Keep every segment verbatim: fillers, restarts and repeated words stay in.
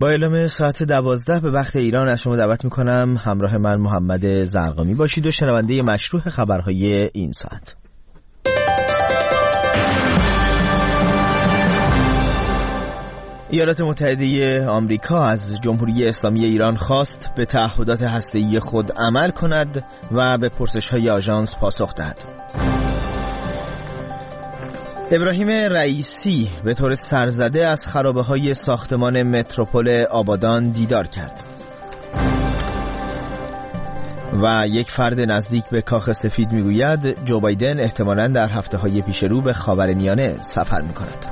با اعلام ساعت دوازده به وقت ایران از شما دعوت میکنم همراه من محمد زرقامی باشید و شنونده مشروع خبرهای این ساعت. ایالات متحده آمریکا از جمهوری اسلامی ایران خواست به تعهدات هسته‌ای خود عمل کند و به پرسش‌های آژانس پاسخ دهد. ابراهیم رئیسی به طور سرزده از خرابه‌های ساختمان متروپول آبادان دیدار کرد. و یک فرد نزدیک به کاخ سفید میگوید جو بایدن احتمالاً در هفته‌های پیش رو به خاورمیانه سفر می‌کند.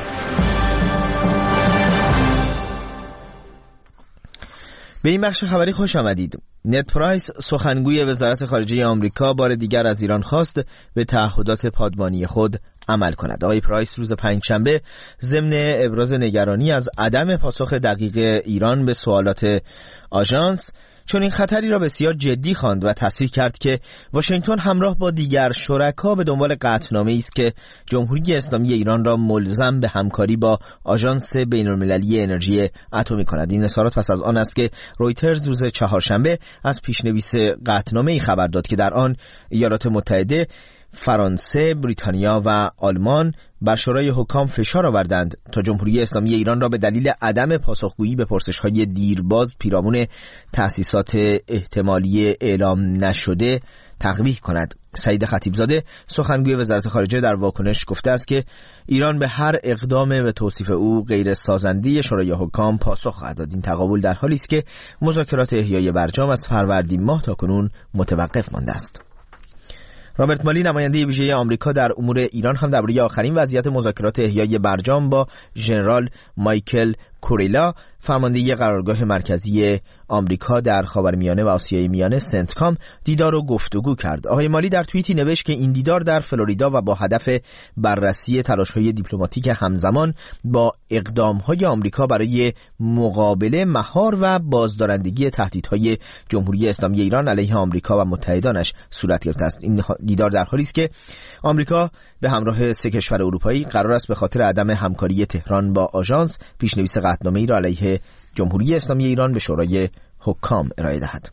به این بخش خبری خوش آمدید. نت پرایس سخنگوی وزارت خارجه آمریکا بار دیگر از ایران خواست به تعهدات پادمانی خود عمل کند. آقای پرایس روز پنجشنبه ضمن ابراز نگرانی از عدم پاسخ دقیق ایران به سوالات آژانس چون این خطری را بسیار جدی خواند و تصریح کرد که واشنگتن همراه با دیگر شرکا به دنبال قطعنامه‌ای است که جمهوری اسلامی ایران را ملزم به همکاری با آژانس بین‌المللی انرژی اتمی کند. این اظهارات پس از آن است که رویترز روز چهارشنبه از پیشنویس قطعنامه‌ای خبر داد که در آن ایالات متحده، فرانسه، بریتانیا و آلمان بر شورای حکام فشار آوردند تا جمهوری اسلامی ایران را به دلیل عدم پاسخگویی به پرسش‌های دیرباز پیرامون تأسیسات احتمالی اعلام نشده تقویح کند. سعید خطیبزاده سخنگوی وزارت خارجه در واکنش گفته است که ایران به هر اقدام به توصیف او غیر سازنده شورای حکام پاسخ خواهد داد. این تقابل در حالی است که مذاکرات احیای برجام از فروردین ماه تاکنون متوقف مانده است. رابرت مالی نماینده ویژه آمریکا در امور ایران هم درباره آخرین وضعیت مذاکرات احیای برجام با ژنرال مایکل کوریلا فرمانده قرارگاه مرکزی آمریکا در خاورمیانه و آسیای میانه سنتکام دیدار و گفتگو کرد. آقای مالی در توییتی نوشت که این دیدار در فلوریدا و با هدف بررسی تلاش‌های دیپلماتیک همزمان با اقدام‌های آمریکا برای مقابله مهار و بازدارندگی تهدیدهای جمهوری اسلامی ایران علیه آمریکا و متحدانش صورت گرفته است. این دیدار در حالی است که آمریکا به همراه سه کشور اروپایی قرار است به خاطر عدم همکاری تهران با آژانس پیشنویس قطعنامه‌ای را علیه جمهوری اسلامی ایران به شورای حکام ارائه دهد.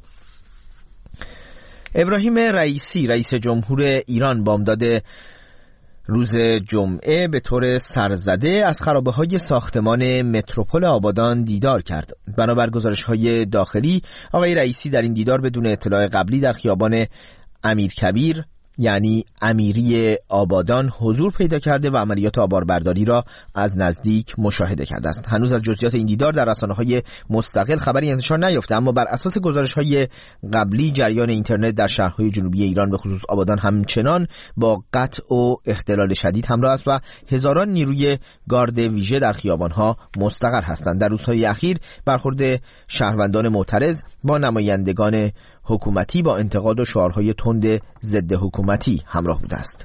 ابراهیم رئیسی رئیس جمهور ایران بامداد روز جمعه به طور سرزده از خرابه‌های ساختمان متروپول آبادان دیدار کرد. بنابر گزارش‌های داخلی آقای رئیسی در این دیدار بدون اطلاع قبلی در خیابان امیرکبیر یعنی امیری آبادان حضور پیدا کرده و عملیات آباربرداری را از نزدیک مشاهده کرده است. هنوز از جزئیات این دیدار در رسانه‌های مستقل خبری انتشار نیافته، اما بر اساس گزارش‌های قبلی جریان اینترنت در شهرهای جنوبی ایران به خصوص آبادان همچنان با قطع و اختلال شدید همراه است و هزاران نیروی گارد ویژه در خیابان‌ها مستقر هستند. در روزهای اخیر برخورد شهروندان معترض با نمایندگان حکومتی با انتقاد و شعارهای تند ضد حکومتی همراه بوده است.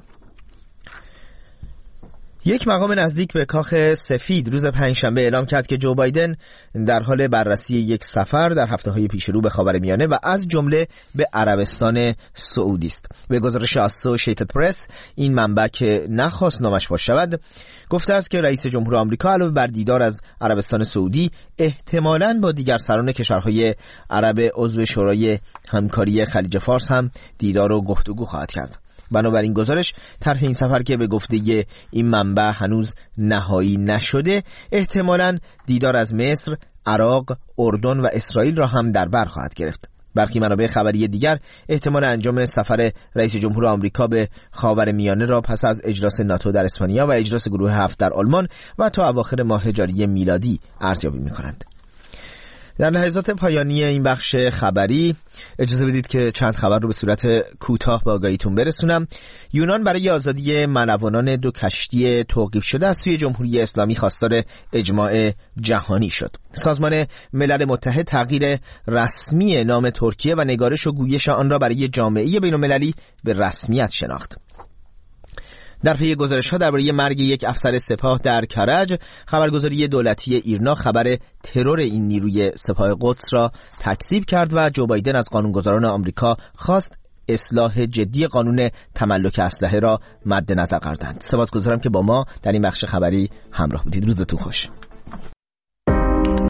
یک مقام نزدیک به کاخ سفید روز پنجشنبه اعلام کرد که جو بایدن در حال بررسی یک سفر در هفته‌های پیش رو به خاورمیانه و از جمله به عربستان سعودی است. به گزارش اسوشیتد پرس، این منبع که نخواست نامش فاش شود گفته است که رئیس جمهور آمریکا علاوه بر دیدار از عربستان سعودی احتمالاً با دیگر سران کشورهای عرب عضو شورای همکاری خلیج فارس هم دیدار و گفتگو خواهد کرد. بنابراین گزارش طرح این سفر که به گفته این منبع هنوز نهایی نشده احتمالاً دیدار از مصر، عراق، اردن و اسرائیل را هم در بر خواهد گرفت. برخی منابع خبری دیگر احتمال انجام سفر رئیس جمهور آمریکا به خاورمیانه را پس از اجلاس ناتو در اسپانیا و اجلاس گروه هفت در آلمان و تا اواخر ماه جاری میلادی ارزیابی می‌کنند. در لحظات پایانی این بخش خبری اجازه بدید که چند خبر رو به صورت کوتاه به آگاهیتون برسونم. یونان برای آزادی ملوانان دو کشتی توقیف شده از سوی جمهوری اسلامی خواستار اجماع جهانی شد. سازمان ملل متحد تغییر رسمی نام ترکیه و نگارش و گویش آن را برای جامعه بین‌المللی به رسمیت شناخت. در پی گزارش‌ها درباره مرگ یک افسر سپاه در کرج، خبرگزاری دولتی ایرنا خبر ترور این نیروی سپاه قدس را تکذیب کرد و جو بایدن از قانونگذاران آمریکا خواست اصلاح جدی قانون تملک اسلحه را مد نظر قرار دهند. سپاسگزارم که با ما در این بخش خبری همراه بودید. روزتون خوش.